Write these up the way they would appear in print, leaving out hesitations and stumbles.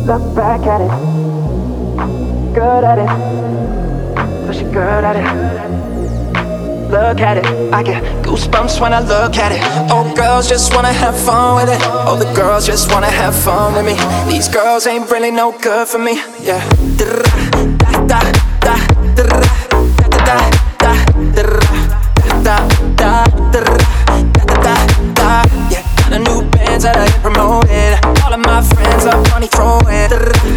Look back at it, good at it, but she good at it. Look at it, I get goosebumps when I look at it. Oh, girls just wanna have fun with it. Oh, the girls just wanna have fun with me. These girls ain't really no good for me. Yeah. Da da da da da da da da da da. Yeah, got a new band that I promoted. All of my friends are funny throwing.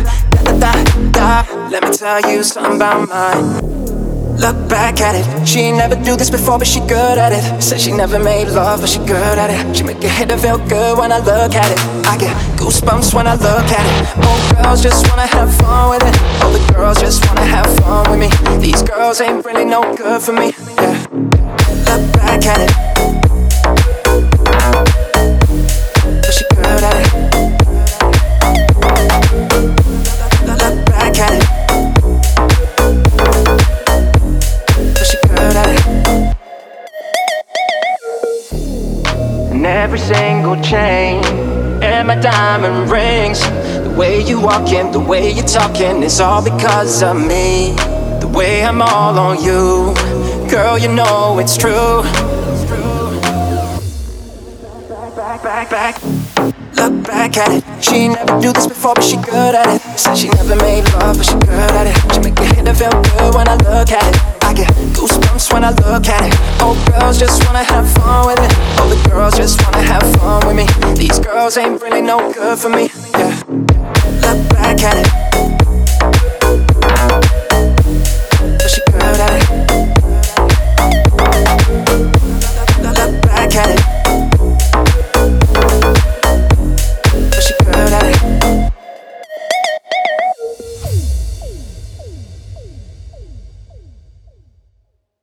Let me tell you something about mine. Look back at it, she ain't never do this before, but she good at it. Said she never made love, but she good at it. She make a hit that feel good when I look at it. I get goosebumps when I look at it. Oh, girls just wanna have fun with it. Oh, the girls just wanna have fun with me. These girls ain't really no good for me. Yeah. Look back at it, but she good at it. Look back at it. And every single chain and my diamond rings, the way you walking, the way you talking, it's all because of me. The way I'm all on you, girl, you know it's true. Back. Look back at it, she ain't never do this before, but she good at it. Said she never made love, but she good at it. She make a hit that feel good when I look at it. I get goosebumps when I look at it. Oh, girls just wanna have fun with it. Oh, the girls just wanna have fun with me. These girls ain't really no good for me. Yeah. Look back at it.